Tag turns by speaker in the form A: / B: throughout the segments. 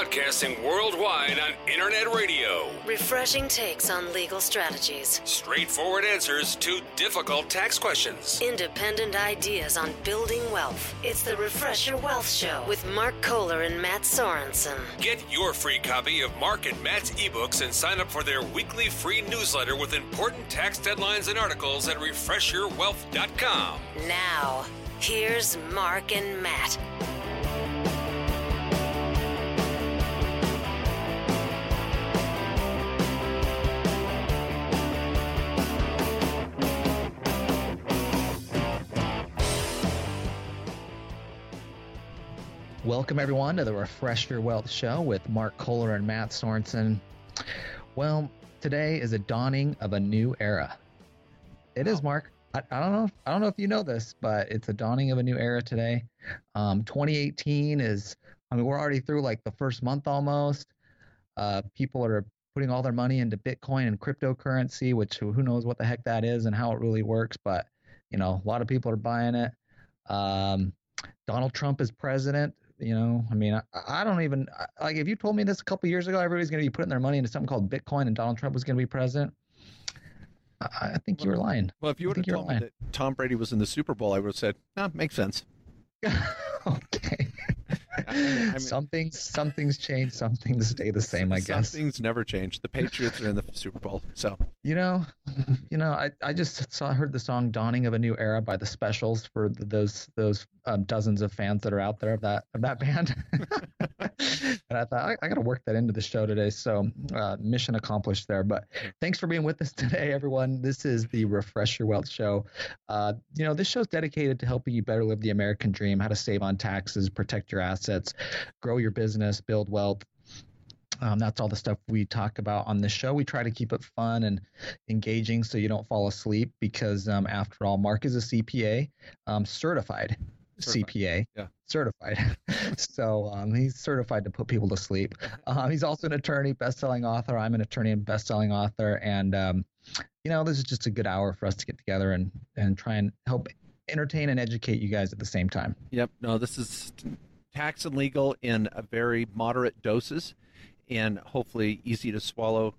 A: Broadcasting worldwide on internet radio.
B: Refreshing takes on legal strategies.
A: Straightforward answers to difficult tax questions.
B: Independent ideas on building wealth. It's the Refresh Your Wealth Show with Mark Kohler and Matt Sorensen.
A: Get your free copy of Mark and Matt's ebooks and sign up for their weekly free newsletter with important tax deadlines and articles at refreshyourwealth.com.
B: Now, here's Mark and Matt.
C: Welcome, everyone, to the Refresh Your Wealth Show with Mark Kohler and Matt Sorensen. Well, today is a dawning of a new era. It is, Mark. I don't know if you know this, but it's a dawning of a new era today. 2018 is, we're already through like the first month almost. People are putting all their money into Bitcoin and cryptocurrency, which who knows what the heck that is and how it really works. But, a lot of people are buying it. Donald Trump is president. I don't even, like, if you told me this a couple years ago, everybody's going to be putting their money into something called Bitcoin and Donald Trump was going to be president, I think you were lying.
D: Well, if you would have told me that Tom Brady was in the Super Bowl, I would have said, makes sense.
C: Okay. I mean, some things change, some things stay the same, I guess.
D: Some things never change. The Patriots are in the Super Bowl, so.
C: I just heard the song "Dawning of a New Era" by the Specials for those dozens of fans that are out there of that band, and I thought I got to work that into the show today. So mission accomplished there. But thanks for being with us today, everyone. This is the Refresh Your Wealth Show. This show is dedicated to helping you better live the American dream, how to save on taxes, protect your assets, grow your business, build wealth. That's all the stuff we talk about on the show. We try to keep it fun and engaging so you don't fall asleep because, after all, Mark is a CPA, certified CPA. Yeah. Certified. So he's certified to put people to sleep. He's also an attorney, best-selling author. I'm an attorney and best-selling author. And, this is just a good hour for us to get together and try and help entertain and educate you guys at the same time.
D: Yep. No, this is tax and legal in a very moderate doses and hopefully easy to swallow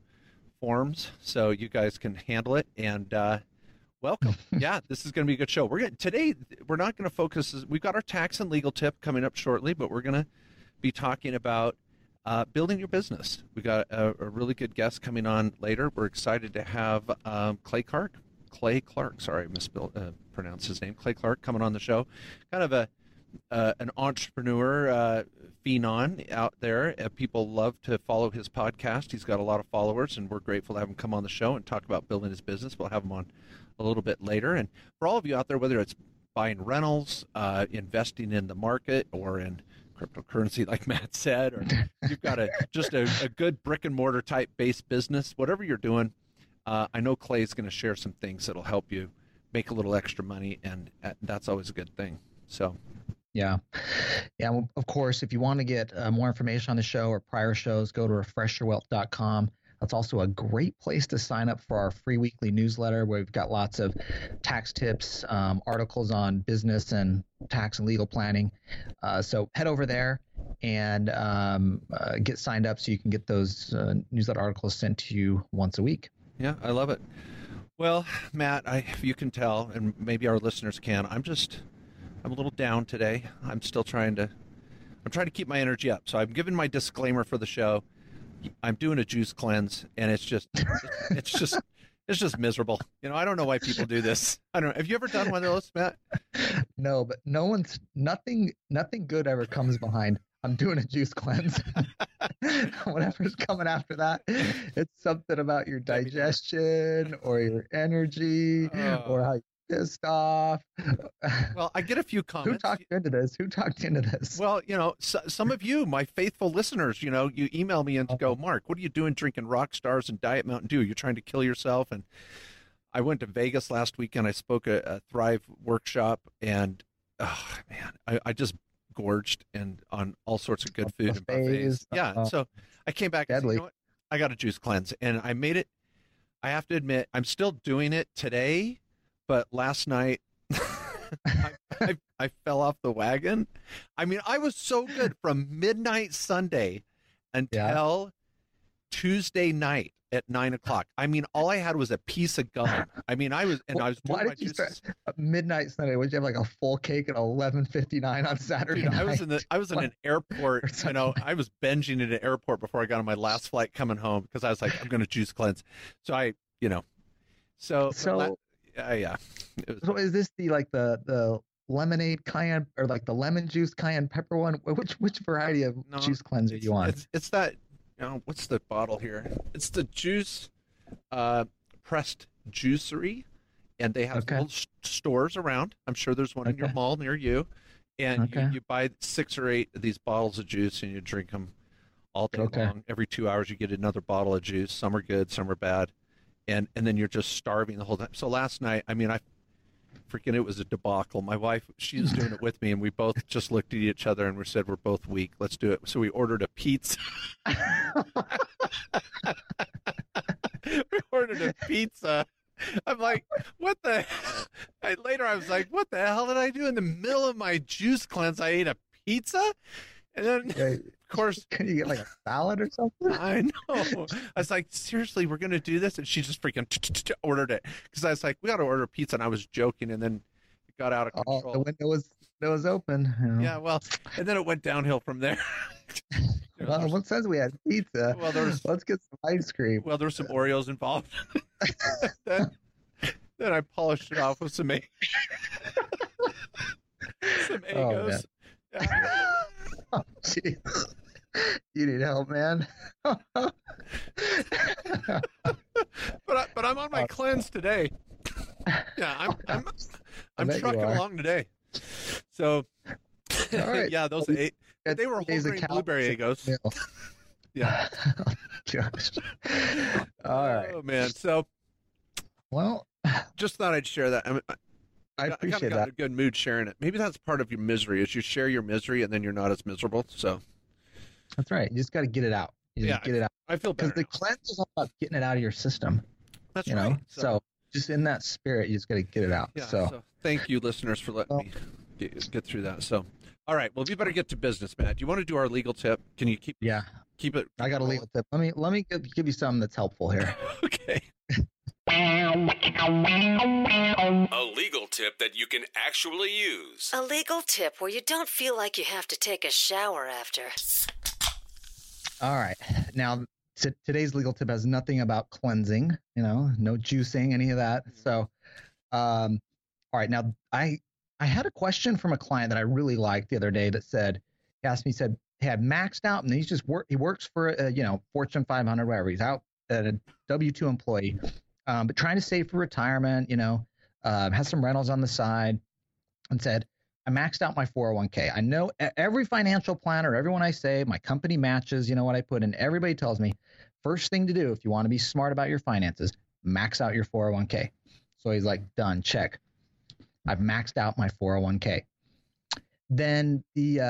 D: forms so you guys can handle it. And welcome. Yeah, this is going to be a good show. Today we're not going to focus. We've got our tax and legal tip coming up shortly, but we're going to be talking about building your business. We got a really good guest coming on later. We're excited to have Clay Clark. Sorry, I mispronounced his name. Clay Clark coming on the show. Kind of an entrepreneur phenom out there. People love to follow his podcast. He's got a lot of followers, and we're grateful to have him come on the show and talk about building his business. We'll have him on a little bit later. And for all of you out there, whether it's buying rentals, investing in the market, or in cryptocurrency, like Matt said, or you've got a good brick and mortar type based business, whatever you're doing, I know Clay's going to share some things that'll help you make a little extra money, and that's always a good thing. So.
C: Yeah. Well, of course, if you want to get more information on the show or prior shows, go to refreshyourwealth.com. That's also a great place to sign up for our free weekly newsletter where we've got lots of tax tips, articles on business and tax and legal planning. So head over there and get signed up so you can get those newsletter articles sent to you once a week.
D: Yeah, I love it. Well, Matt, if you can tell, and maybe our listeners can, I'm a little down today. I'm trying to keep my energy up. So I'm giving my disclaimer for the show. I'm doing a juice cleanse, and it's just miserable. I don't know why people do this. I don't know. Have you ever done one of those, Matt?
C: No, but nothing good ever comes behind. I'm doing a juice cleanse. Whatever's coming after that, it's something about your digestion or your energy or how pissed off.
D: Well, I get a few comments.
C: Who talked into this?
D: Well, some of you, my faithful listeners, you email me and go, Mark, what are you doing drinking Rock Stars and Diet Mountain Dew? You're trying to kill yourself. And I went to Vegas last weekend. I spoke a Thrive workshop, and I just gorged and on all sorts of good food and buffets. Yeah. So I came back and said, you know what? I got a juice cleanse, and I made it. I have to admit, I'm still doing it today, but last night I fell off the wagon. I mean, I was so good from midnight Sunday until Tuesday night at 9:00. I mean, all I had was a piece of gum. I mean, I was doing
C: Why
D: my
C: did you
D: juices.
C: start midnight Sunday? Would you have like a full cake at 11:59 on Saturday
D: Dude,
C: night?
D: I was in an airport. You know, I was binging at an airport before I got on my last flight coming home because I was like, I'm going to juice cleanse. So yeah.
C: So is this the lemonade cayenne or like the lemon juice cayenne pepper one? Which variety of juice cleanse are you on?
D: It's that. What's the bottle here? It's the Juice Pressed Juicery, and they have little stores around. I'm sure there's one in your mall near you, and you buy 6 or 8 of these bottles of juice, and you drink them all day long. Every 2 hours, you get another bottle of juice. Some are good, some are bad, and then you're just starving the whole time. So last night, I mean, it was a debacle. My wife, she was doing it with me, and we both just looked at each other and we said, we're both weak. Let's do it. So we ordered a pizza. We ordered a pizza. I'm like, what the? Later, I was like, what the hell did I do in the middle of my juice cleanse? I ate a pizza, and then of course,
C: can you get like a salad or something?
D: I know. I was like, seriously, we're gonna do this, and she just freaking ordered it because I was like, we got to order pizza, and I was joking, and then it got out of control.
C: Oh, the window was open. You know?
D: Yeah, well, and then it went downhill from there.
C: Well, what says we had pizza? Well, let's get some ice cream.
D: Well, there were some Oreos involved. then I polished it off with some Eggos.
C: Oh, geez. You need help, man.
D: But I'm on my cleanse today. Yeah, I'm trucking along today. So,
C: all right.
D: Yeah, those 8. They were whole grain blueberry Eggos. Yeah.
C: Gosh. All right.
D: Oh man. So,
C: well,
D: just thought I'd share that.
C: I appreciate
D: got
C: that.
D: a good mood sharing it. Maybe that's part of your misery, is you share your misery and then you're not as miserable. So
C: that's right. You just got to get it out. Get it out.
D: I feel better
C: because the cleanse is all about getting it out of your system.
D: That's
C: you
D: right.
C: know? So just in that spirit, you just got to get it out.
D: Yeah,
C: so
D: thank you, listeners, for letting me get through that. So, all right. Well, we better get to business, Matt. Do you want to do our legal tip? Can you keep it?
C: I got a legal tip. Let me give you something that's helpful here.
D: Okay.
A: A legal tip that you can actually use.
B: A legal tip where you don't feel like you have to take a shower after.
C: All right. Now, today's legal tip has nothing about cleansing, no juicing, any of that. So, all right. Now, I had a question from a client that I really liked the other day that he had maxed out, and he works for Fortune 500, whatever. He's out at a W-2 employee, but trying to save for retirement, has some rentals on the side, and said, I maxed out my 401k. I know every financial planner, everyone I say, my company matches, what I put in. Everybody tells me, first thing to do if you want to be smart about your finances, max out your 401k. So he's like, done, check. I've maxed out my 401k. Then he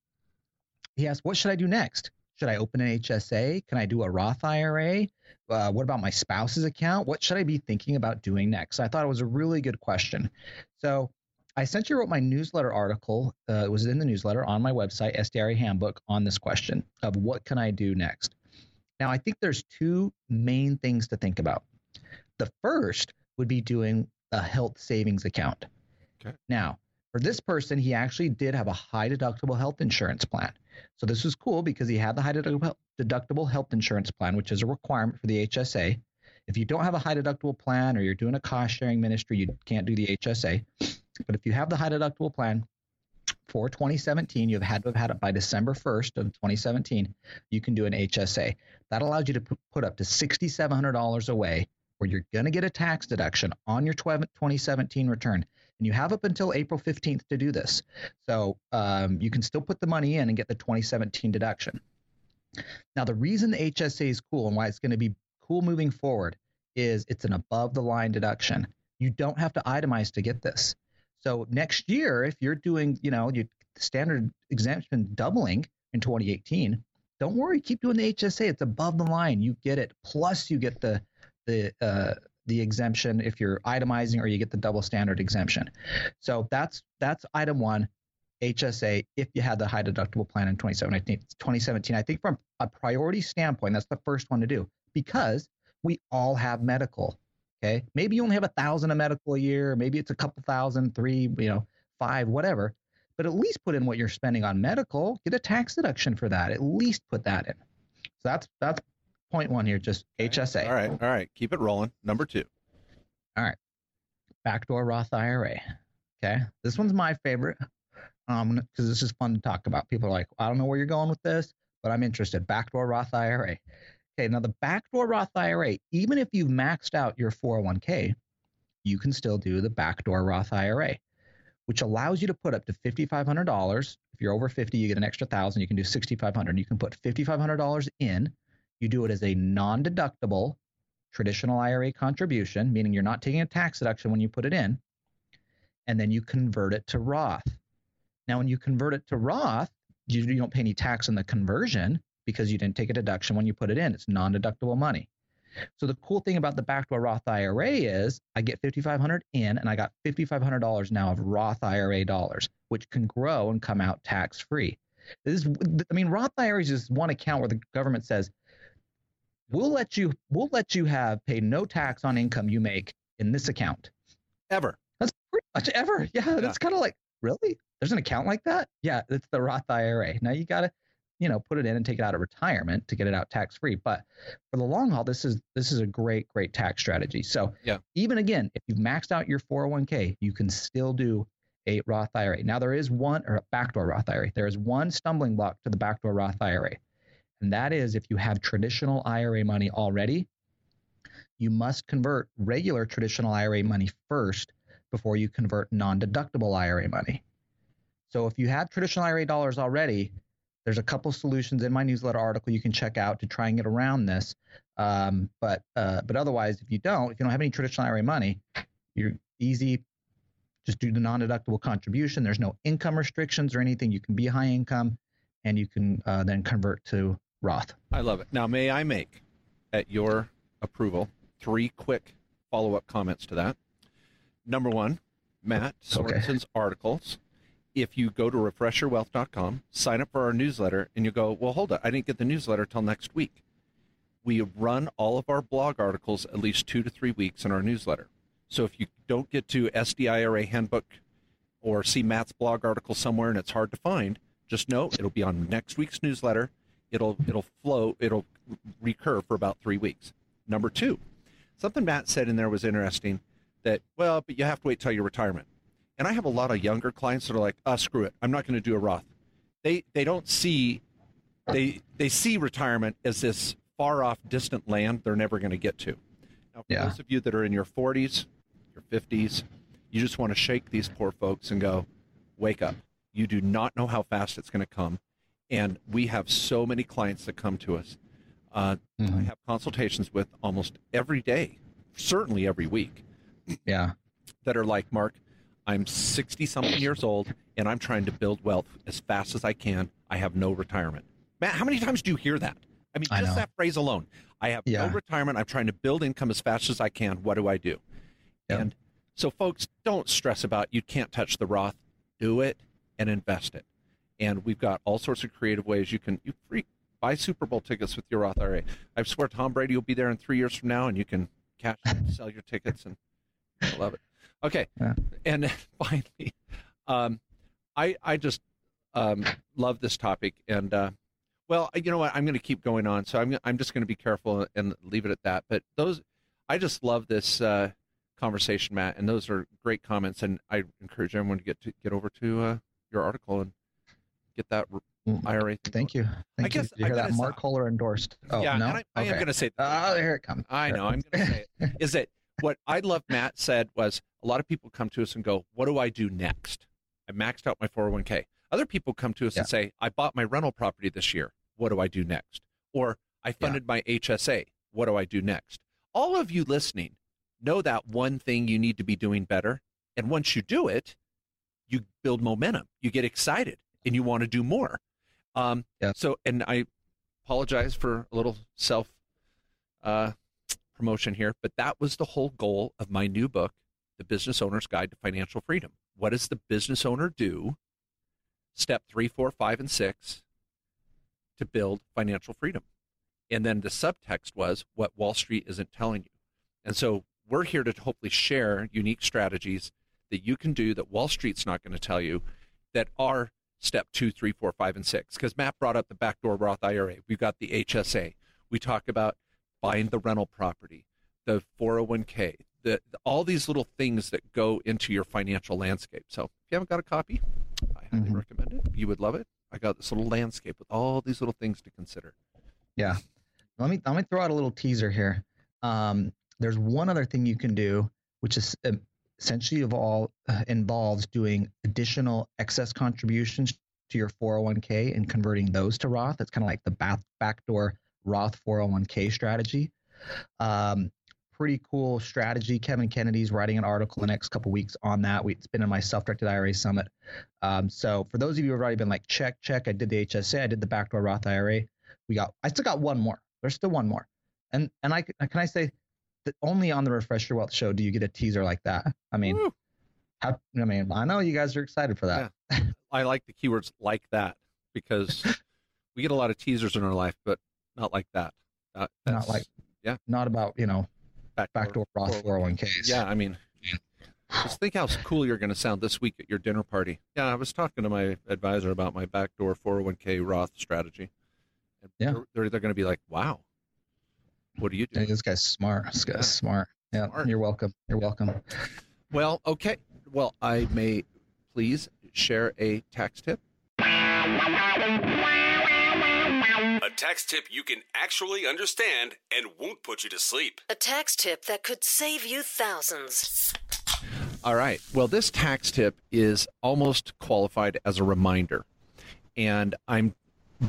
C: asked, what should I do next? Should I open an HSA? Can I do a Roth IRA? What about my spouse's account? What should I be thinking about doing next? So I thought it was a really good question. So I essentially wrote my newsletter article. It was in the newsletter on my website, SDRA Handbook, on this question of what can I do next? Now, I think there's 2 main things to think about. The first would be doing a health savings account. Okay. Now, for this person, he actually did have a high deductible health insurance plan. So this was cool because he had the high deductible health insurance plan, which is a requirement for the HSA. If you don't have a high deductible plan or you're doing a cost sharing ministry, you can't do the HSA. But if you have the high deductible plan for 2017, you've had to have had it by December 1st of 2017, you can do an HSA. That allows you to put up to $6,700 away where you're going to get a tax deduction on your 2017 return. And you have up until April 15th to do this. So you can still put the money in and get the 2017 deduction. Now, the reason the HSA is cool and why it's going to be cool moving forward is it's an above the line deduction. You don't have to itemize to get this. So next year, if you're doing, your standard exemption doubling in 2018, don't worry, keep doing the HSA. It's above the line. You get it. Plus you get the exemption if you're itemizing, or you get the double standard exemption. So that's item 1, HSA if you had the high deductible plan in 2017. I think from a priority standpoint, that's the first one to do because we all have medical. Okay. Maybe you only have 1,000 of medical a year. Maybe it's a couple thousand, 3, 5, whatever. But at least put in what you're spending on medical. Get a tax deduction for that. At least put that in. So that's point one here. Just HSA.
D: All right. Keep it rolling. Number 2.
C: All right. Backdoor Roth IRA. Okay. This one's my favorite because this is fun to talk about. People are like, I don't know where you're going with this, but I'm interested. Backdoor Roth IRA. Okay. Now the backdoor Roth IRA, even if you've maxed out your 401k, you can still do the backdoor Roth IRA, which allows you to put up to $5,500. If you're over 50, you get an extra 1,000. You can do $6,500. You can put $5,500 in. You do it as a non-deductible traditional IRA contribution, meaning you're not taking a tax deduction when you put it in, and then you convert it to Roth. Now, when you convert it to Roth, you don't pay any tax on the conversion because you didn't take a deduction when you put it in. It's non-deductible money. So the cool thing about the backdoor Roth IRA is I get $5,500 in, and I got $5,500 now of Roth IRA dollars, which can grow and come out tax-free. Roth IRA is just one account where the government says, we'll let you have pay no tax on income you make in this account.
D: Ever.
C: That's pretty much ever. Yeah, that's kind of like, really? There's an account like that? Yeah, it's the Roth IRA. Now you got to, put it in and take it out of retirement to get it out tax-free. But for the long haul, this is a great tax strategy. So even again, if you've maxed out your 401k, you can still do a Roth IRA. Now there is a backdoor Roth IRA. There is one stumbling block to the backdoor Roth IRA. And that is if you have traditional IRA money already, you must convert regular traditional IRA money first before you convert non-deductible IRA money. So if you have traditional IRA dollars already, there's a couple solutions in my newsletter article you can check out to try and get around this. But otherwise, if you don't have any traditional IRA money, you're easy. Just do the non-deductible contribution. There's no income restrictions or anything. You can be high income, and you can then convert to Roth.
D: I love it. Now, may I make, at your approval, 3 quick follow-up comments to that? Number 1, Matt Sorensen's articles. If you go to refreshyourwealth.com, sign up for our newsletter, and you go, well, hold on, I didn't get the newsletter till next week. We run all of our blog articles at least 2 to 3 weeks in our newsletter. So if you don't get to SDIRA Handbook or see Matt's blog article somewhere and it's hard to find, just know it'll be on next week's newsletter. It'll recur for about 3 weeks. Number 2, something Matt said in there was interesting that, but you have to wait till your retirement. And I have a lot of younger clients that are like, screw it, I'm not going to do a Roth. They don't see, they see retirement as this far off distant land they're never going to get to. Now, for those of you that are in your 40s, your 50s, you just want to shake these poor folks and go, wake up. You do not know how fast it's going to come. And we have so many clients that come to us. I have consultations with almost every day, certainly every week.
C: Yeah.
D: That are like, Mark, I'm 60-something years old, and I'm trying to build wealth as fast as I can. I have no retirement. Matt, how many times do you hear that? I mean, just that phrase alone. I have no retirement. I'm trying to build income as fast as I can. What do I do? Yep. And so, folks, don't stress about you can't touch the Roth. Do it and invest it. And we've got all sorts of creative ways you buy Super Bowl tickets with your Roth IRA. I swear Tom Brady will be there in 3 years from now, and you can sell your tickets, and I love it. Okay, and finally, I just love this topic, and you know what? I'm going to keep going on, so I'm just going to be careful and leave it at that. But I just love this conversation, Matt, and those are great comments, and I encourage everyone to get over to your article and get that IRA.
C: Thank you. Thank you. Did you hear that? Mark Kohler endorsed. Oh,
D: yeah,
C: no?
D: And I am going to say
C: here it comes.
D: I know. I'm going to say it. Is that what I love Matt said was a lot of people come to us and go, what do I do next? I maxed out my 401k. Other people come to us and say, I bought my rental property this year. What do I do next? Or I funded my HSA. What do I do next? All of you listening know that one thing you need to be doing better. And once you do it, you build momentum. You get excited and you want to do more. So, and I apologize for a little self promotion here, but that was the whole goal of my new book, The Business Owner's Guide to Financial Freedom. What does the business owner do step 3, 4, 5, and 6 to build financial freedom. And then the subtext was what Wall Street isn't telling you. And so we're here to hopefully share unique strategies that you can do that Wall Street's not going to tell you that are step 2, 3, 4, 5, and 6. Because Matt brought up the backdoor Roth IRA. We've got the HSA. We talk about buying the rental property, the 401k, all these little things that go into your financial landscape. So if you haven't got a copy, I highly recommend it. You would love it. I got this little landscape with all these little things to consider.
C: Yeah. Let me throw out a little teaser here. There's one other thing you can do, which is essentially involves doing additional excess contributions to your 401k and converting those to Roth. It's kind of like the backdoor Roth 401k strategy. Pretty cool strategy. Kevin Kennedy's writing an article in the next couple of weeks on that. It's been in my self-directed IRA summit. So for those of you who have already been like, check, I did the HSA, I did the backdoor Roth IRA. I still got one more. There's still one more. And I say that only on the Refresh Your Wealth show do you get a teaser like that. I mean, I know you guys are excited for that.
D: Yeah. I like the keywords like that because we get a lot of teasers in our life, but not like that.
C: Not about, backdoor Roth 401ks.
D: Yeah. I mean, just think how cool you're going to sound this week at your dinner party. Yeah. I was talking to my advisor about my backdoor 401k Roth strategy. And they're going to be like, wow, what do you do?
C: Hey, this guy's smart. Smart. Yeah. Smart. You're welcome.
D: Well, okay. Well, I may please share a tax tip.
A: A tax tip you can actually understand and won't put you to sleep.
B: A tax tip that could save you thousands.
D: All right. Well, this tax tip is almost qualified as a reminder. And I'm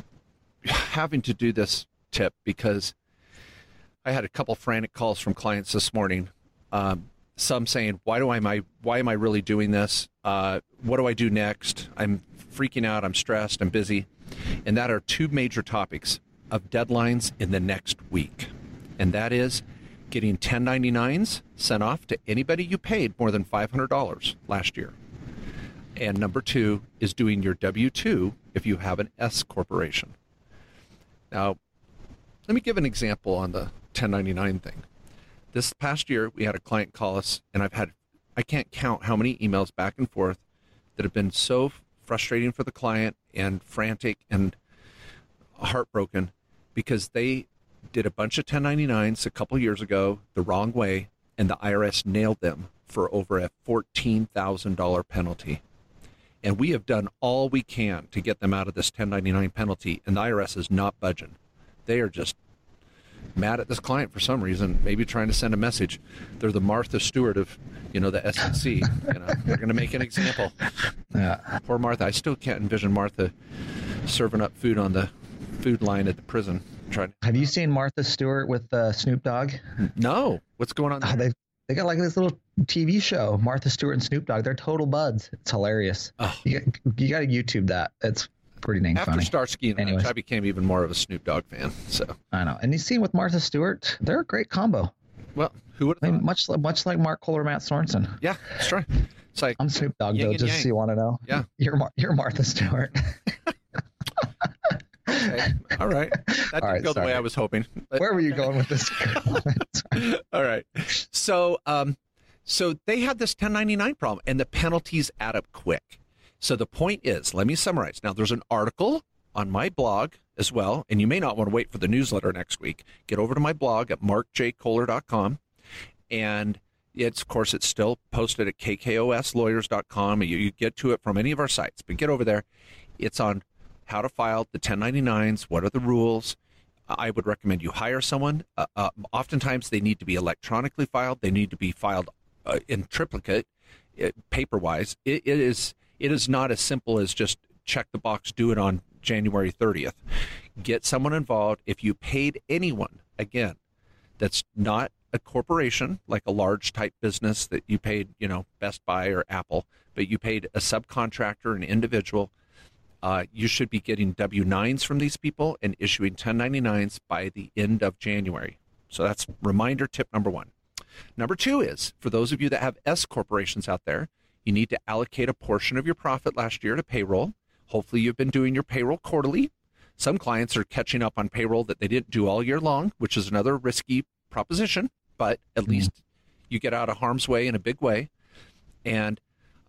D: having to do this tip because I had a couple frantic calls from clients this morning. Some saying, why am I really doing this? What do I do next? I'm freaking out. I'm stressed. I'm busy. And that are two major topics of deadlines in the next week. And that is getting 1099s sent off to anybody you paid more than $500 last year. And number 2 is doing your W-2 if you have an S corporation. Now, let me give an example on the 1099 thing. This past year, we had a client call us, and I can't count how many emails back and forth that have been so frustrating for the client and frantic and heartbroken because they did a bunch of 1099s a couple years ago the wrong way, and the IRS nailed them for over a $14,000 penalty. And we have done all we can to get them out of this 1099 penalty, and the IRS is not budging. They are just mad at this client for some reason, maybe trying to send a message. They're the Martha Stewart of, the SEC. They're going to make an example. Yeah. Poor Martha. I still can't envision Martha serving up food on the food line at the prison.
C: Have you seen Martha Stewart with Snoop Dogg?
D: No. What's going on there?
C: They got like this little TV show, Martha Stewart and Snoop Dogg. They're total buds. It's hilarious. Oh. You got to YouTube that. It's pretty dang funny.
D: After Starsky and Hutch, I became even more of a Snoop Dogg fan. So
C: I know. And you see with Martha Stewart, they're a great combo.
D: Well, who would have thought?
C: Much like Mark Kohler, Matt Sorensen.
D: Yeah, that's right. It's like
C: I'm Snoop Dogg, though, just so you want to know.
D: Yeah.
C: You're Martha Stewart.
D: Okay. All right. That didn't go the way I was hoping.
C: Where were you going with this?
D: All right. So they had this 1099 problem, and the penalties add up quick. So the point is, let me summarize. Now, there's an article on my blog as well, and you may not want to wait for the newsletter next week. Get over to my blog at markjkohler.com, and it's still posted at kkOSlawyers.com. You get to it from any of our sites, but get over there. It's on how to file the 1099s, what are the rules. I would recommend you hire someone. Oftentimes, they need to be electronically filed. They need to be filed in triplicate, paper-wise. It is not as simple as just check the box, do it on January 30th. Get someone involved. If you paid anyone, again, that's not a corporation, like a large type business that you paid, Best Buy or Apple, but you paid a subcontractor, an individual, you should be getting W-9s from these people and issuing 1099s by the end of January. So that's reminder tip number 1. Number 2 is, for those of you that have S corporations out there, you need to allocate a portion of your profit last year to payroll. Hopefully you've been doing your payroll quarterly. Some clients are catching up on payroll that they didn't do all year long, which is another risky proposition, but at least you get out of harm's way in a big way and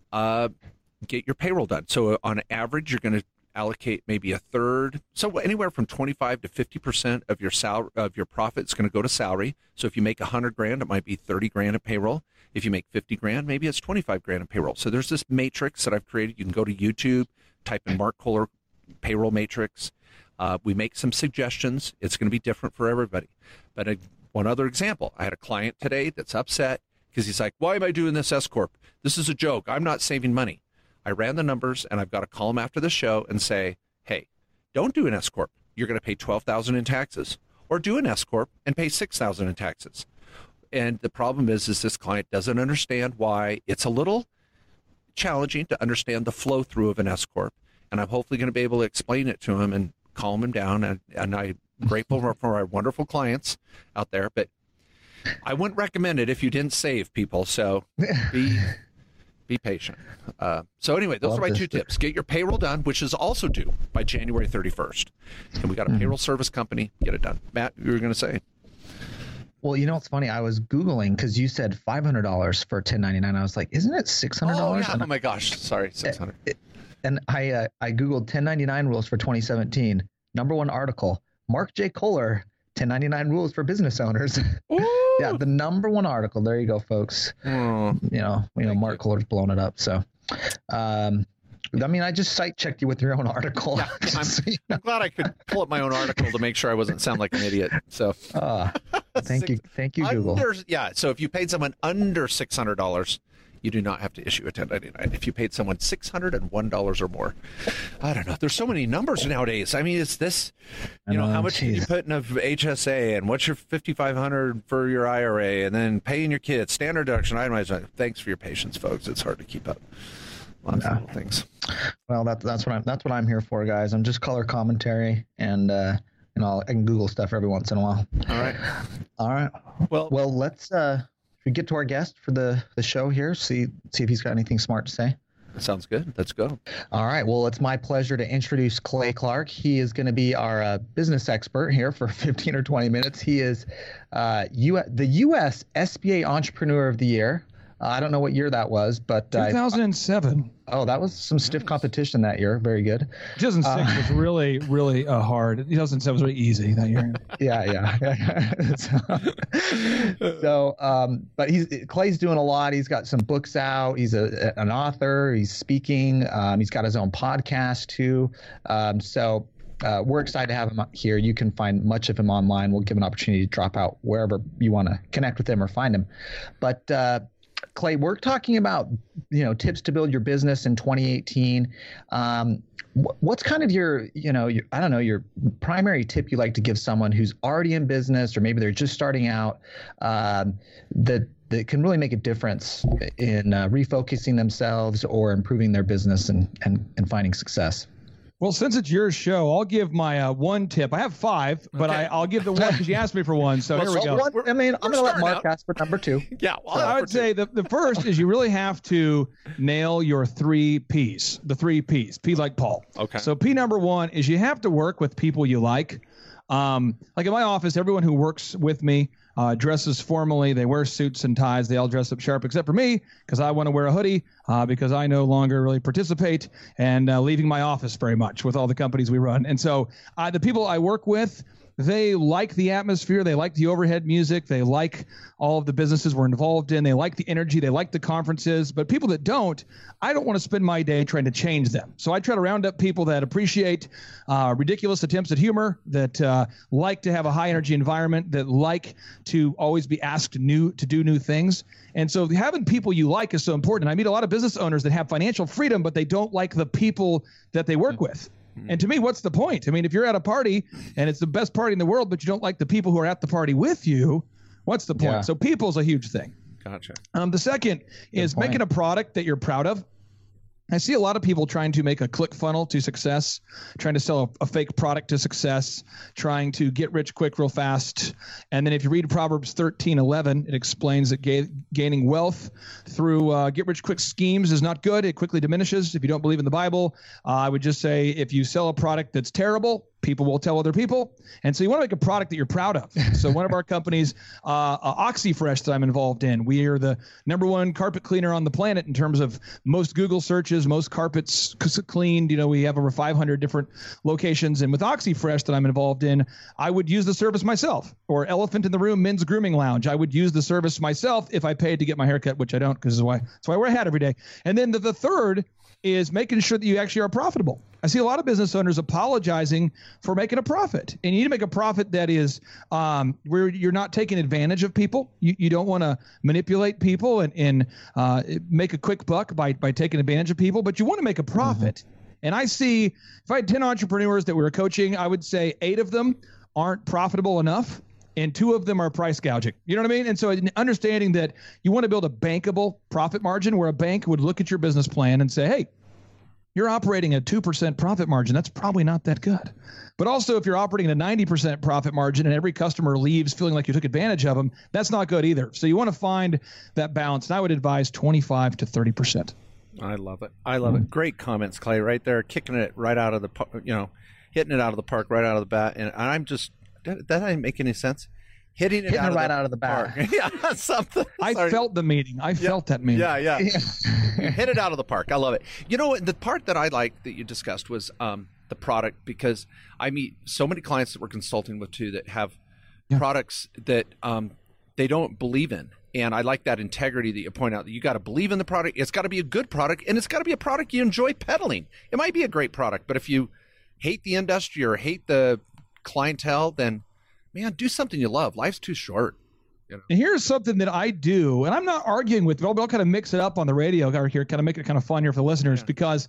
D: get your payroll done. So on average, you're going to allocate maybe a third, so anywhere from 25 to 50% of your salary, of your profit is going to go to salary. So if you make $100,000, it might be 30 grand of payroll. If you make 50 grand, maybe it's 25 grand of payroll. So there's this matrix that I've created. You can go to YouTube, type in Mark Kohler payroll matrix. We make some suggestions. It's going to be different for everybody. But one other example, I had a client today that's upset because he's like, why am I doing this S-Corp? This is a joke. I'm not saving money. I ran the numbers, and I've got to call him after the show and say, hey, don't do an S-Corp. You're going to pay $12,000 in taxes. Or do an S-Corp and pay $6,000 in taxes. And the problem is this client doesn't understand why. It's a little challenging to understand the flow through of an S-Corp. And I'm hopefully going to be able to explain it to him and calm him down. And I'm grateful for our wonderful clients out there. But I wouldn't recommend it if you didn't save people. So be patient. So anyway, those are my two tips. Get your payroll done, which is also due by January 31st. And we got a payroll service company. Get it done. Matt, you were going to say?
C: Well, you know what's funny? I was Googling because you said $500 for 1099. I was like, isn't it $600?
D: Oh, yeah. Oh my gosh. Sorry, 600.
C: And I Googled 1099 rules for 2017. Number one article, Mark J. Kohler, 1099 rules for business owners. Yeah, the number one article. There you go, folks. You know, Mark Kohler's blown it up. So, I mean, I just site checked you with your own article.
D: Yeah, I'm glad I could pull up my own article to make sure I wasn't sound like an idiot. So,
C: thank you, Google.
D: So if you paid someone under $600, you do not have to issue a 1099. If you paid someone $601 or more, I don't know. There's so many numbers nowadays. I mean, it's this, how much can you put in of HSA and what's your $5,500 for your IRA and then paying your kids, standard deduction, itemized. Thanks for your patience, folks. It's hard to keep up. Lots of little things. Well,
C: that's what I'm here for, guys. I'm just color commentary and I can Google stuff every once in a while. All right. Well, let's we get to our guest for the show here. See if he's got anything smart to say.
D: Sounds good. Let's go.
C: All right. Well, it's my pleasure to introduce Clay Clark. He is going to be our business expert here for 15 or 20 minutes. He is the U.S. SBA Entrepreneur of the Year. I don't know what year that was, but
E: 2007.
C: That was some stiff competition that year. Very good.
E: 2006 was really, really hard. 2007 was really easy that year.
C: Yeah. But Clay's doing a lot. He's got some books out. He's an author. He's speaking. He's got his own podcast too. We're excited to have him here. You can find much of him online. We'll give an opportunity to drop out wherever you want to connect with him or find him. But Clay, we're talking about, tips to build your business in 2018. What's kind of your primary tip you like to give someone who's already in business, or maybe they're just starting out, that can really make a difference in refocusing themselves or improving their business and finding success?
E: Well, since it's your show, I'll give my one tip. I have five, but okay. I'll give the one because you asked me for one. So here we go.
C: I'm going to let Mark ask for number two.
E: Yeah, well, I would say the first is you really have to nail your 3 Ps. The 3 Ps. P like Paul.
D: Okay.
E: So P number 1 is you have to work with people you like. Like in my office, everyone who works with me dresses formally. They wear suits and ties. They all dress up sharp, except for me, because I want to wear a hoodie because I no longer really participate and leaving my office very much with all the companies we run. And so the people I work with, they like the atmosphere. They like the overhead music. They like all of the businesses we're involved in. They like the energy. They like the conferences. But people that don't, I don't want to spend my day trying to change them. So I try to round up people that appreciate ridiculous attempts at humor, that like to have a high energy environment, that like to always be asked to do new things. And so having people you like is so important. I meet a lot of business owners that have financial freedom, but they don't like the people that they work with. And to me, what's the point? I mean, if you're at a party and it's the best party in the world, but you don't like the people who are at the party with you, what's the point? Yeah. So people's a huge thing.
D: Gotcha.
E: The second is making a product that you're proud of. I see a lot of people trying to make a click funnel to success, trying to sell a fake product to success, trying to get rich quick real fast. And then if you read Proverbs 13:11, it explains that gaining wealth through get rich quick schemes is not good. It quickly diminishes. If you don't believe in the Bible, I would just say if you sell a product that's terrible, people will tell other people. And so you want to make a product that you're proud of. So one of our companies, OxyFresh, that I'm involved in, we are the #1 carpet cleaner on the planet in terms of most Google searches, most carpets cleaned. We have over 500 different locations. And with OxyFresh that I'm involved in, I would use the service myself. Or Elephant in the Room Men's Grooming Lounge, I would use the service myself if I paid to get my haircut, which I don't, because that's why I wear a hat every day. And then the third is making sure that you actually are profitable. I see a lot of business owners apologizing for making a profit. And you need to make a profit that is where you're not taking advantage of people. You don't want to manipulate people and make a quick buck by taking advantage of people, but you want to make a profit. Mm-hmm. And I see, if I had 10 entrepreneurs that we were coaching, I would say 8 of them aren't profitable enough, and 2 of them are price gouging. You know what I mean? And so understanding that you want to build a bankable profit margin where a bank would look at your business plan and say, hey, you're operating at 2% profit margin. That's probably not that good. But also, if you're operating at a 90% profit margin and every customer leaves feeling like you took advantage of them, that's not good either. So you want to find that balance. And I would advise 25 to 30%.
D: I love it. I love it. Great comments, Clay, right there, kicking it right out of the, hitting it out of the park right out of the bat. And I'm just, that didn't make any sense. Hitting it right out of the bat. Yeah, something.
E: I felt the meeting. I felt that meeting.
D: Yeah. Hit it out of the park. I love it. The part that I like that you discussed was the product, because I meet so many clients that we're consulting with too that have products that they don't believe in. And I like that integrity that you point out, that you got to believe in the product. It's got to be a good product, and it's got to be a product you enjoy peddling. It might be a great product, but if you hate the industry or hate the clientele, then man, do something you love. Life's too short.
E: And here's something that I do, and I'm not arguing with, but I'll kind of mix it up on the radio here, kind of make it kind of fun here for the listeners, because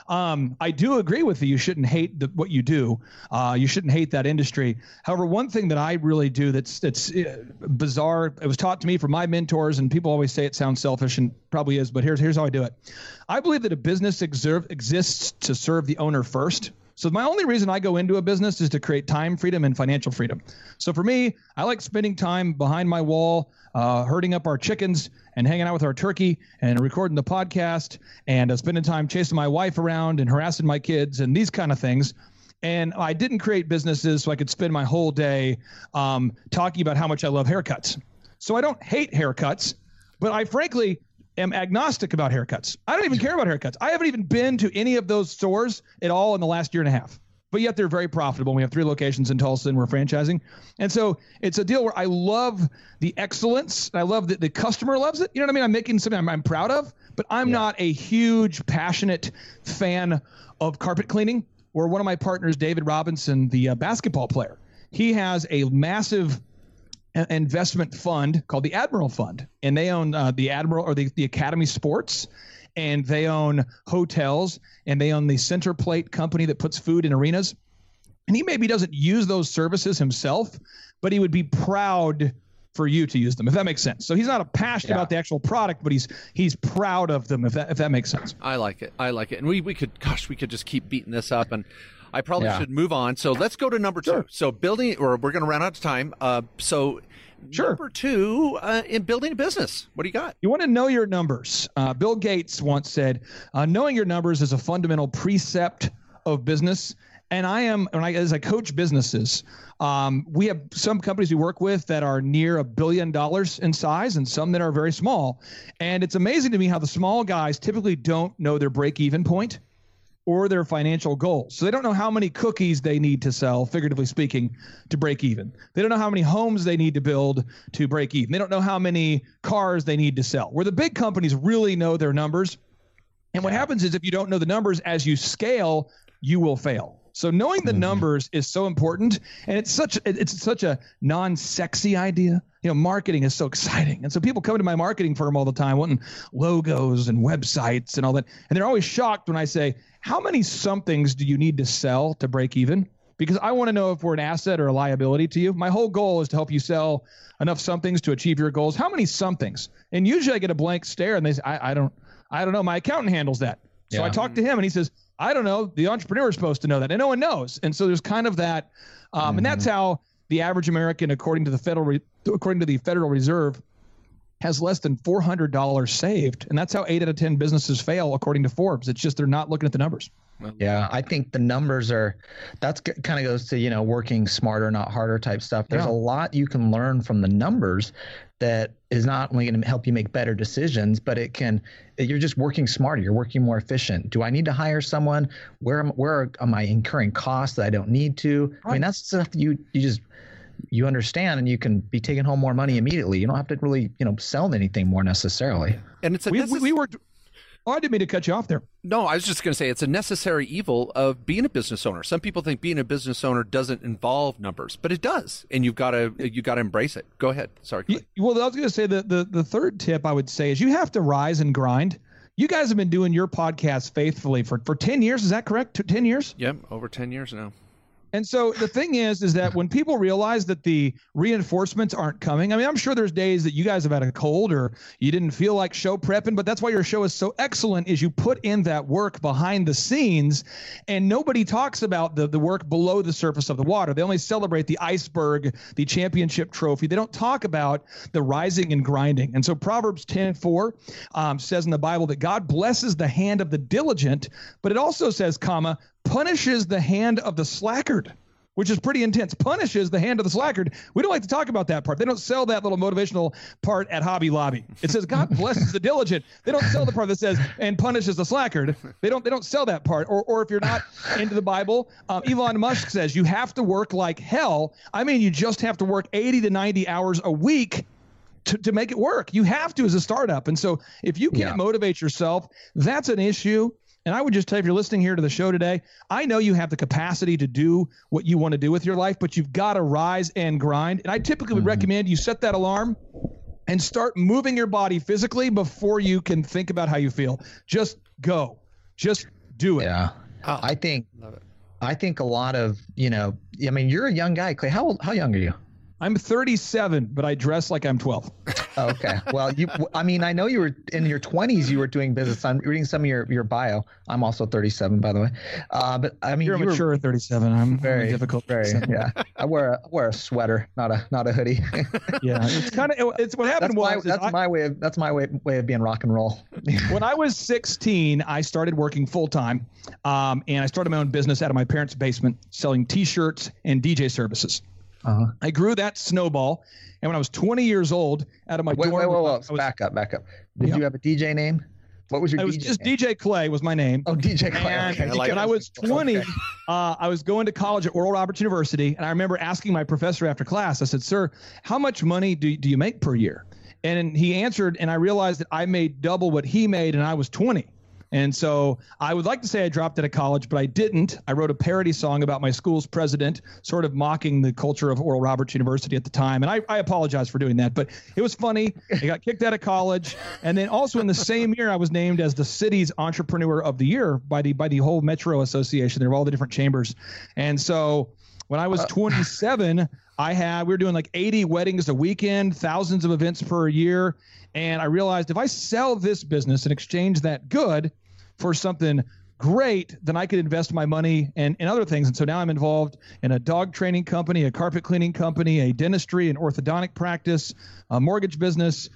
E: I do agree with you. You shouldn't hate what you do. You shouldn't hate that industry. However, one thing that I really do that's bizarre, it was taught to me from my mentors, and people always say it sounds selfish, and probably is, but here's how I do it. I believe that a business exists to serve the owner first. So my only reason I go into a business is to create time freedom and financial freedom. So for me, I like spending time behind my wall, herding up our chickens and hanging out with our turkey and recording the podcast and spending time chasing my wife around and harassing my kids and these kind of things. And I didn't create businesses so I could spend my whole day talking about how much I love haircuts. So I don't hate haircuts, but I frankly am agnostic about haircuts. I don't even care about haircuts. I haven't even been to any of those stores at all in the last year and a half. But yet they're very profitable. We have 3 locations in Tulsa, and we're franchising. And so it's a deal where I love the excellence. I love that the customer loves it. You know what I mean? I'm making something I'm proud of, but I'm not a huge, passionate fan of carpet cleaning. Or one of my partners, David Robinson, the basketball player, he has a massive investment fund called the Admiral Fund, and they own the Admiral or the Academy Sports, and they own hotels, and they own the Center Plate company that puts food in arenas. And he maybe doesn't use those services himself, but he would be proud for you to use them, if that makes sense. So he's not passionate about the actual product, but he's proud of them, if that makes sense.
D: I like it. And we could just keep beating this up, and I probably should move on. So let's go to number 2.
E: Sure.
D: So we're going to run out of time. Number 2, in building a business, what do you got?
E: You want to know your numbers. Bill Gates once said, knowing your numbers is a fundamental precept of business. And as I coach businesses, we have some companies we work with that are near $1 billion in size and some that are very small. And it's amazing to me how the small guys typically don't know their break-even point or their financial goals. So they don't know how many cookies they need to sell, figuratively speaking, to break even. They don't know how many homes they need to build to break even. They don't know how many cars they need to sell. Where the big companies really know their numbers. And what happens is if you don't know the numbers as you scale, you will fail. So knowing the numbers is so important, and it's such a non-sexy idea. Marketing is so exciting. And so people come to my marketing firm all the time wanting logos and websites and all that. And they're always shocked when I say, how many somethings do you need to sell to break even? Because I want to know if we're an asset or a liability to you. My whole goal is to help you sell enough somethings to achieve your goals. How many somethings? And usually I get a blank stare and they say, I don't know. My accountant handles that. So I talked to him and he says, I don't know. The entrepreneur is supposed to know that. And no one knows. And so there's kind of that. And that's how the average American, according to the Federal Reserve, has less than $400 saved. And that's how 8 out of 10 businesses fail, according to Forbes. It's just they're not looking at the numbers.
C: Yeah, I think the numbers that's kind of goes to, working smarter, not harder type stuff. There's a lot you can learn from the numbers that is not only going to help you make better decisions, but you're just working smarter. You're working more efficient. Do I need to hire someone? Where am I incurring costs that I don't need to? Right. I mean, that's stuff you understand, and you can be taking home more money immediately. You don't have to really, sell anything more necessarily.
D: And it's
E: we worked. Oh, I didn't mean to cut you off there.
D: No, I was just going to say it's a necessary evil of being a business owner. Some people think being a business owner doesn't involve numbers, but it does, and you've got to embrace it. Go ahead. Sorry.
E: Well, I was going to say the third tip I would say is you have to rise and grind. You guys have been doing your podcast faithfully for 10 years. Is that correct? 10 years?
D: Yep, over 10 years now.
E: And so the thing is that when people realize that the reinforcements aren't coming, I mean, I'm sure there's days that you guys have had a cold or you didn't feel like show prepping, but that's why your show is so excellent is you put in that work behind the scenes, and nobody talks about the work below the surface of the water. They only celebrate the iceberg, the championship trophy. They don't talk about the rising and grinding. And so Proverbs 10:4 says in the Bible that God blesses the hand of the diligent, but it also says, punishes the hand of the slackard, which is pretty intense. Punishes the hand of the slackard. We don't like to talk about that part. They don't sell that little motivational part at Hobby Lobby. It says God blesses the diligent. They don't sell the part that says and punishes the slackard. They don't sell that part. Or if you're not into the Bible, Elon Musk says you have to work like hell. I mean, you just have to work 80 to 90 hours a week to make it work. You have to as a startup. And so if you can't motivate yourself, that's an issue. And I would just tell you, if you're listening here to the show today, I know you have the capacity to do what you want to do with your life, but you've got to rise and grind. And I typically would recommend you set that alarm and start moving your body physically before you can think about how you feel. Just go. Just do it.
C: Yeah.
D: Oh,
C: I think a lot of, I mean, you're a young guy, Clay. How young are you?
E: I'm 37, but I dress like I'm 12.
C: Okay. Well, I know you were in your 20s, you were doing business. I'm reading some of your bio. I'm also 37, by the way. But I mean,
E: you're mature at 37. I'm
C: very
E: difficult.
C: Yeah. I wear a sweater, not a hoodie.
E: Yeah. It's what happened
C: that's my way of being rock and roll.
E: When I was 16, I started working full time. And I started my own business out of my parents' basement selling T-shirts and DJ services. I grew that snowball, and when I was 20 years old, out of my dorm.
C: Wait, back up. Did you have a DJ name? What was your DJ name? It was
E: just DJ Clay was my name.
C: Oh, DJ Clay.
E: And when I was 20, I was going to college at Oral Roberts University, and I remember asking my professor after class, I said, "Sir, how much money do you make per year?" And he answered, and I realized that I made double what he made, and I was 20. And so I would like to say I dropped out of college, but I didn't. I wrote a parody song about my school's president, sort of mocking the culture of Oral Roberts University at the time. And I apologize for doing that, but it was funny. I got kicked out of college. And then also in the same year, I was named as the city's Entrepreneur of the Year by the whole Metro Association. There were all the different chambers. And so when I was 27, we were doing like 80 weddings a weekend, thousands of events per year. And I realized if I sell this business and exchange that good for something great, then I could invest my money in other things. And so now I'm involved in a dog training company, a carpet cleaning company, a dentistry and orthodontic practice, a mortgage business,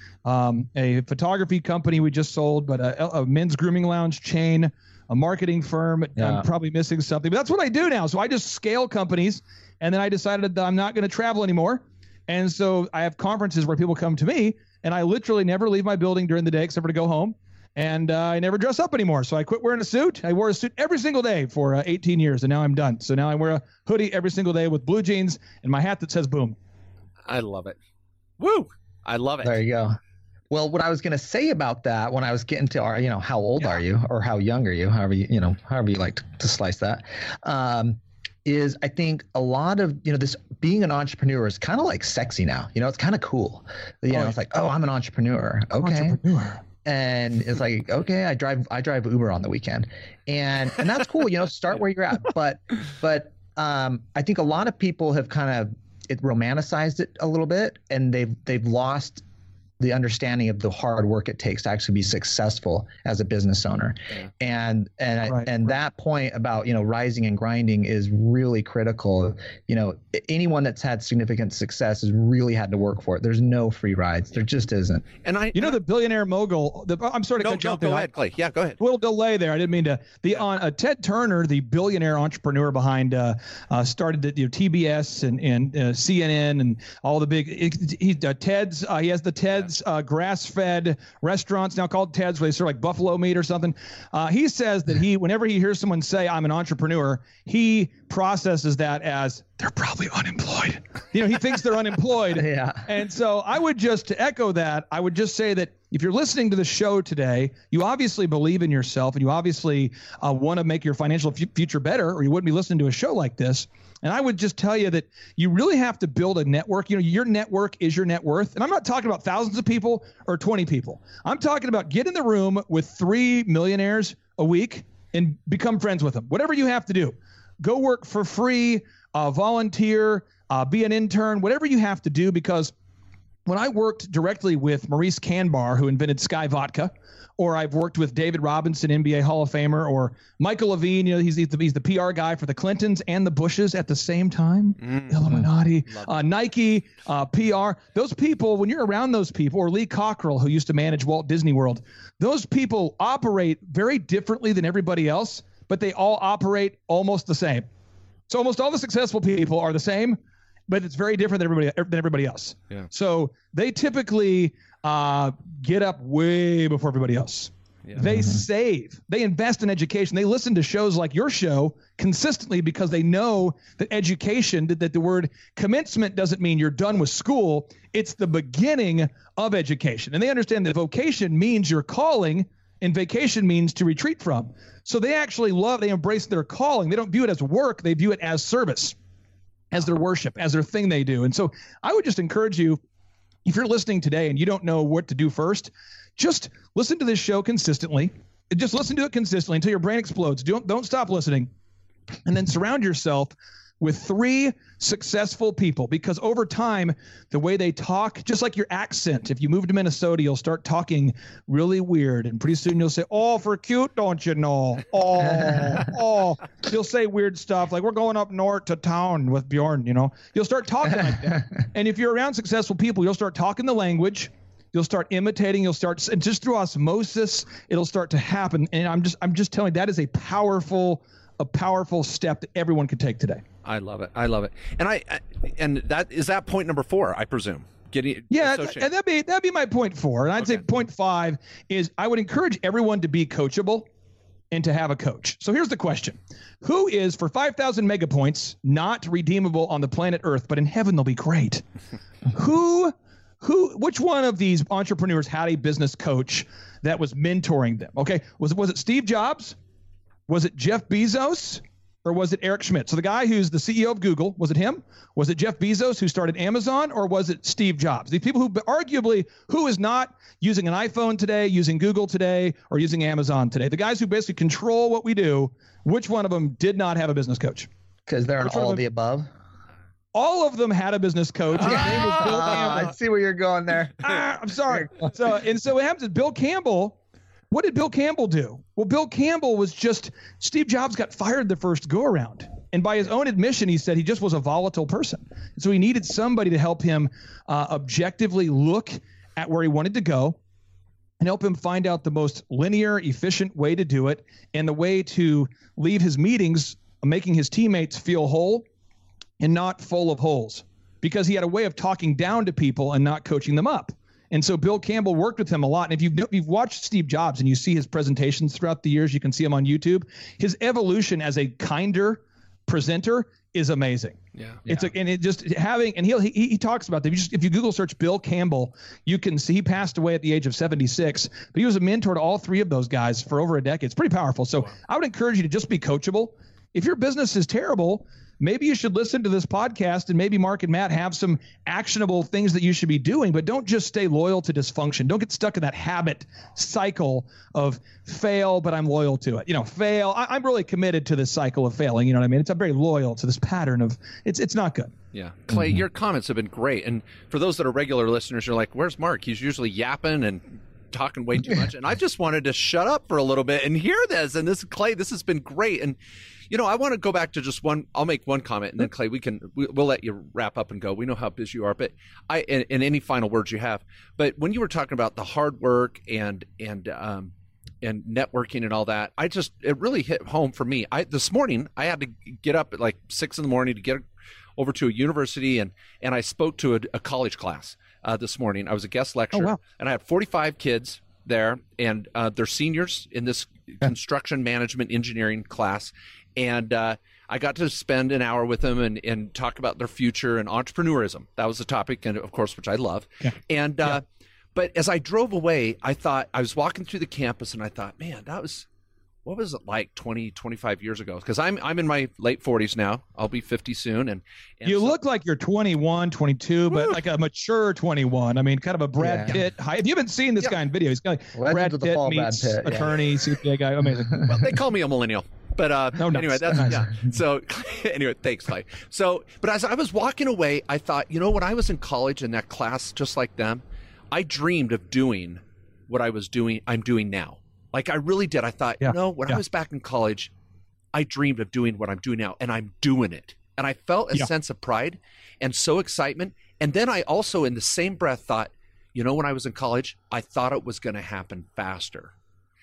E: a photography company we just sold, but a men's grooming lounge chain, a marketing firm. Yeah. I'm probably missing something, but that's what I do now. So I just scale companies, and then I decided that I'm not going to travel anymore. And so I have conferences where people come to me, and I literally never leave my building during the day except for to go home. And I never dress up anymore. So I quit wearing a suit. I wore a suit every single day for 18 years, and now I'm done. So now I wear a hoodie every single day with blue jeans and my hat that says boom.
D: I love it. Woo! I love it.
C: There you go. Well, what I was going to say about that when I was getting to how old are you or how young are you, however you like to slice that, is I think a lot of, this being an entrepreneur is kind of like sexy now. It's kind of cool. It's like, oh, I'm an entrepreneur. Okay. And it's like, okay, I drive Uber on the weekend, and that's cool. Start where you're at. But I think a lot of people have kind of romanticized it a little bit, and they've lost the understanding of the hard work it takes to actually be successful as a business owner. And that point about, rising and grinding is really critical. Anyone that's had significant success has really had to work for it. There's no free rides. There just isn't.
E: And the billionaire mogul, I'm sorry to cut you off there.
D: Go ahead, Clay. Yeah, go ahead.
E: A little delay there. I didn't mean to. Ted Turner, the billionaire entrepreneur behind, started TBS and CNN and all the big, Ted's, he has the Ted's grass-fed restaurants now called Ted's, where they serve like buffalo meat or something. He says that whenever he hears someone say, I'm an entrepreneur, he processes that as they're probably unemployed. He thinks they're unemployed.
C: Yeah.
E: And so I would just echo that. I would just say that if you're listening to the show today, you obviously believe in yourself and you obviously want to make your financial future better, or you wouldn't be listening to a show like this. And I would just tell you that you really have to build a network. Your network is your net worth. And I'm not talking about thousands of people or 20 people. I'm talking about get in the room with 3 millionaires a week and become friends with them. Whatever you have to do. Go work for free, volunteer, be an intern, whatever you have to do, because when I worked directly with Maurice Kanbar, who invented Sky Vodka, or I've worked with David Robinson, NBA Hall of Famer, or Michael Levine, he's the PR guy for the Clintons and the Bushes at the same time, Illuminati, Nike, PR. Those people, when you're around those people, or Lee Cockrell, who used to manage Walt Disney World, those people operate very differently than everybody else, but they all operate almost the same. So almost all the successful people are the same, but it's very different than everybody else. Yeah. So they typically get up way before everybody else. Yeah. They save. They invest in education. They listen to shows like your show consistently because they know that education, that the word commencement doesn't mean you're done with school. It's the beginning of education. And they understand that vocation means your calling and vacation means to retreat from. So they actually they embrace their calling. They don't view it as work. They view it as service, as their worship, as their thing they do. And so I would just encourage you, if you're listening today and you don't know what to do first, just listen to this show consistently. Just listen to it consistently until your brain explodes. Don't stop listening. And then surround yourself with 3 successful people, because over time, the way they talk, just like your accent, if you move to Minnesota, you'll start talking really weird. And pretty soon you'll say, oh, for cute, don't you know? Oh. You'll say weird stuff like, we're going up north to town with Bjorn, You'll start talking like that. And if you're around successful people, you'll start talking the language. You'll start imitating. And just through osmosis, it'll start to happen. And I'm just telling you, that is a powerful step that everyone can take today.
D: I love it. And that is that point number 4, I presume. And that'd be my point 4. And I'd say point 5 is I would encourage everyone to be coachable and to have a coach. So here's the question. Who is, for 5,000 mega points, not redeemable on the planet Earth, but in heaven they'll be great? Which one of these entrepreneurs had a business coach that was mentoring them? Okay. Was it Steve Jobs? Was it Jeff Bezos? Or was it Eric Schmidt? So the guy who's the CEO of Google, was it him? Was it Jeff Bezos who started Amazon? Or was it Steve Jobs? These people who is not using an iPhone today, using Google today, or using Amazon today. The guys who basically control what we do, which one of them did not have a business coach?
C: Because they're all of the above.
E: All of them had a business coach. His name was Bill Campbell.
C: I see where you're going there.
E: I'm sorry. So what happens is Bill Campbell. What did Bill Campbell do? Well, Bill Campbell was Steve Jobs got fired the first go around. And by his own admission, he said he just was a volatile person. So he needed somebody to help him objectively look at where he wanted to go and help him find out the most linear, efficient way to do it, and the way to leave his meetings making his teammates feel whole and not full of holes, because he had a way of talking down to people and not coaching them up. And so Bill Campbell worked with him a lot. And if you've watched Steve Jobs and you see his presentations throughout the years, you can see him on YouTube. His evolution as a kinder presenter is amazing. Yeah. He talks about that. If you Google search Bill Campbell, you can see he passed away at the age of 76, but he was a mentor to all 3 of those guys for over a decade. It's pretty powerful. So I would encourage you to just be coachable. if your business is terrible, maybe you should listen to this podcast, and maybe Mark and Matt have some actionable things that you should be doing, but don't just stay loyal to dysfunction. Don't get stuck in that habit cycle of fail, but I'm loyal to it. Fail. I'm really committed to this cycle of failing. You know what I mean? I'm very loyal to this pattern of it's not good.
D: Yeah. Clay, your comments have been great. And for those that are regular listeners, you're like, where's Mark? He's usually yapping and talking way too much. And I just wanted to shut up for a little bit and hear this. And Clay, this has been great. And I want to go back to just one. I'll make one comment, and then Clay, we'll let you wrap up and go. We know how busy you are, but and any final words you have. But when you were talking about the hard work and networking and all that, it really hit home for me. This morning I had to get up at like 6 a.m. to get over to a university, and I spoke to a college class this morning. I was a guest lecturer,
E: wow.
D: And I had 45 kids there, and they're seniors in this construction management engineering class. And I got to spend an hour with them and talk about their future and entrepreneurism. That was the topic, and of course, which I love. Yeah. And but as I drove away, I was walking through the campus, and I thought, man, what was it like 20, 25 years ago? Because I'm in my late 40s now. I'll be 50 soon. And
E: you look like you're 21, 22, but like a mature 21. I mean, kind of a Brad Pitt. If you haven't seen this guy in video, he's got like Brad Pitt meets attorney, CPA guy. Amazing.
D: Well, they call me a millennial. But anyway, that's nice. So anyway, thanks, Clay. So, but as I was walking away, I thought, when I was in college in that class, just like them, I dreamed of doing what I'm doing now. Like I really did. I thought, when I was back in college, I dreamed of doing what I'm doing now, and I'm doing it. And I felt a sense of pride and excitement. And then I also, in the same breath, thought, when I was in college, I thought it was going to happen faster.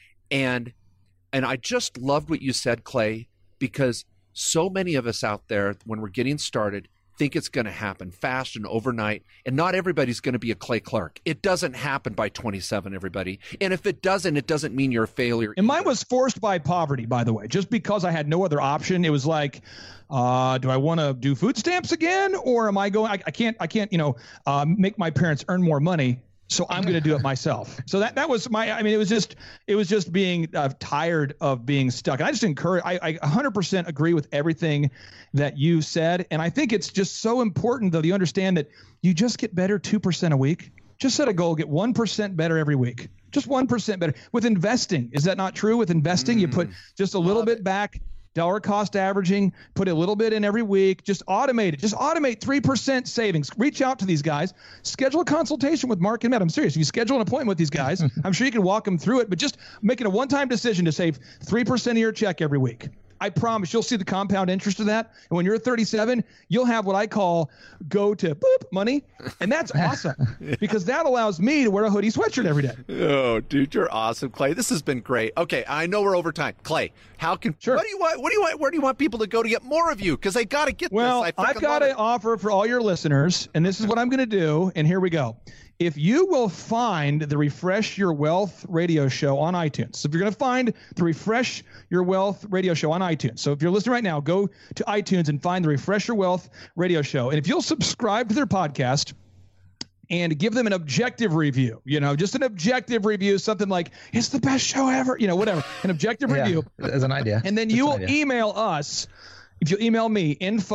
D: And I just loved what you said, Clay, because so many of us out there, when we're getting started, think it's going to happen fast and overnight. And not everybody's going to be a Clay Clark. It doesn't happen by 27, everybody. And if it doesn't mean you're a failure.
E: And mine was forced by poverty, by the way, just because I had no other option. It was like, do I want to do food stamps again? Or am I going, I can't, make my parents earn more money. So I'm going to do it myself. So that was it was just being tired of being stuck. And I just encourage, I 100% agree with everything that you said. And I think it's just so important that you understand that you just get better 2% a week. Just set a goal, get 1% better every week. Just 1% better. With investing, is that not true? With investing, you put just a little bit back. Dollar cost averaging, put a little bit in every week, just automate it. Just automate 3% savings. Reach out to these guys. Schedule a consultation with Mark and Matt. I'm serious. If you schedule an appointment with these guys, I'm sure you can walk them through it, but just making a one-time decision to save 3% of your check every week. I promise you'll see the compound interest of that. And when you're 37, you'll have what I call go to boop money. And that's awesome because that allows me to wear a hoodie sweatshirt every day.
D: Oh, dude, you're awesome, Clay. This has been great. Okay, I know we're over time. Clay, where do you want people to go to get more of you? Because they got to get this.
E: Well, I've got an offer for all your listeners, and this is what I'm going to do. And here we go. If you will find the Refresh Your Wealth radio show on iTunes. So if you're going to find the Refresh Your Wealth radio show on iTunes. So if you're listening right now, go to iTunes and find the Refresh Your Wealth radio show. And if you'll subscribe to their podcast and give them an objective review, just an objective review, something like, it's the best show ever, whatever, an objective review.
C: As an idea.
E: And then you will email us, if you email me,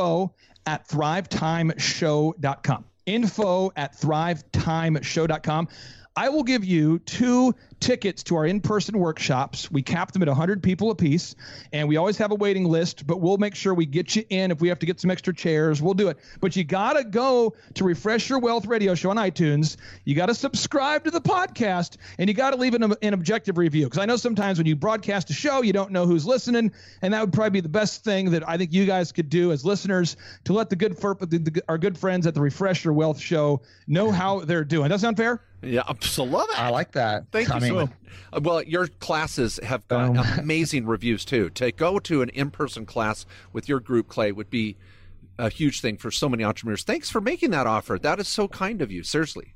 E: info@thrivetimeshow.com. info@thrivetimeshow.com. I will give you 2 tickets to our in-person workshops. We cap them at 100 people apiece, and we always have a waiting list, but we'll make sure we get you in. If we have to get some extra chairs, we'll do it. But you got to go to Refresh Your Wealth radio show on iTunes. You got to subscribe to the podcast, and you got to leave an objective review, because I know sometimes when you broadcast a show, you don't know who's listening, and that would probably be the best thing that I think you guys could do as listeners to let our good friends at the Refresh Your Wealth show know how they're doing. Does that sound fair?
D: Yeah, I love it.
C: I like that.
D: Thank you so much. Well, your classes have got amazing reviews, too. To go to an in-person class with your group, Clay, would be a huge thing for so many entrepreneurs. Thanks for making that offer. That is so kind of you. Seriously.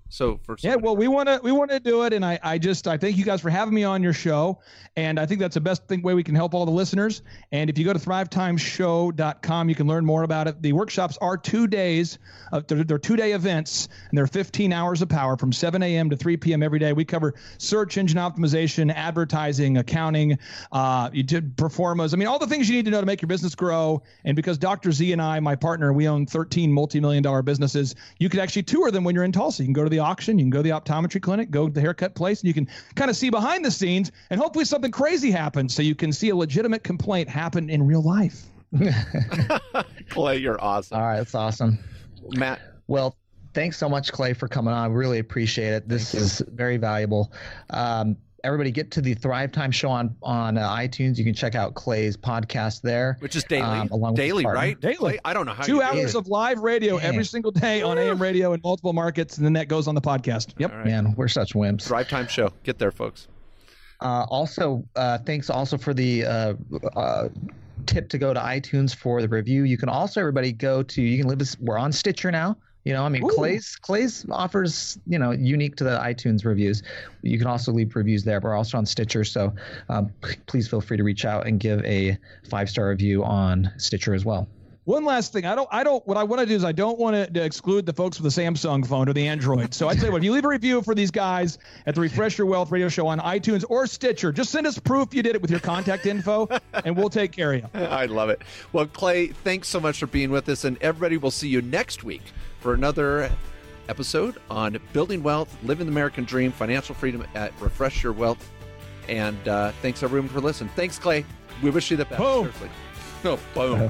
D: So for
E: Yeah, well, we want to do it, and I thank you guys for having me on your show, and I think that's the best way we can help all the listeners. And if you go to thrivetimeshow.com, you can learn more about it. The workshops are 2 days. They're 2-day events, and they're 15 hours of power from 7 a.m. to 3 p.m. every day. We cover search engine optimization, advertising, accounting, you did performas. I mean, all the things you need to know to make your business grow. And because Dr. Z and I, my partner, we own 13 multi-million-dollar businesses, you can actually tour them when you're in Tulsa. You can go to the auction, you can go to the optometry clinic, go to the haircut place, and you can kind of see behind the scenes, and hopefully something crazy happens so you can see a legitimate complaint happen in real life.
D: Clay, you're awesome.
C: All right, that's awesome.
D: Matt.
C: Well, thanks so much, Clay, for coming on. I really appreciate it. This is very valuable. Everybody get to the Thrive Time Show on iTunes. You can check out Clay's podcast there.
D: Which is daily.
C: Daily,
D: right?
E: Daily.
D: Clay, I don't know how
E: 2 hours of live radio every single day on AM radio in multiple markets, and then that goes on the podcast. Yep.
D: Right.
C: Man, we're such wimps.
D: Thrive Time Show. Get there, folks.
C: Thanks also for the tip to go to iTunes for the review. You can also, everybody, we're on Stitcher now.
E: Ooh.
C: Clay's offers, unique to the iTunes reviews. You can also leave reviews there. We're also on Stitcher, so please feel free to reach out and give a 5-star review on Stitcher as well.
E: One last thing. What I want to do is I don't want to exclude the folks with the Samsung phone or the Android. So I'd say, if you leave a review for these guys at the Refresh Your Wealth radio show on iTunes or Stitcher, just send us proof you did it with your contact info, and we'll take care of you.
D: I love it. Well, Clay, thanks so much for being with us, and everybody will see you next week for another episode on building wealth, living the American dream, financial freedom at Refresh Your Wealth. And thanks, everyone, for listening. Thanks, Clay. We wish you the best.
E: Boom.
D: Seriously. No, boom.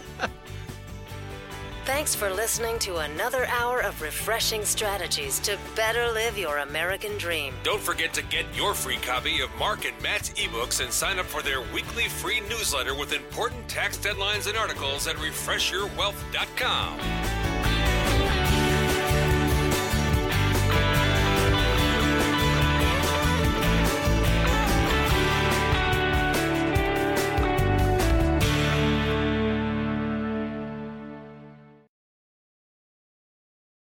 B: Thanks for listening to another hour of refreshing strategies to better live your American dream.
A: Don't forget to get your free copy of Mark and Matt's ebooks and sign up for their weekly free newsletter with important tax deadlines and articles at refreshyourwealth.com.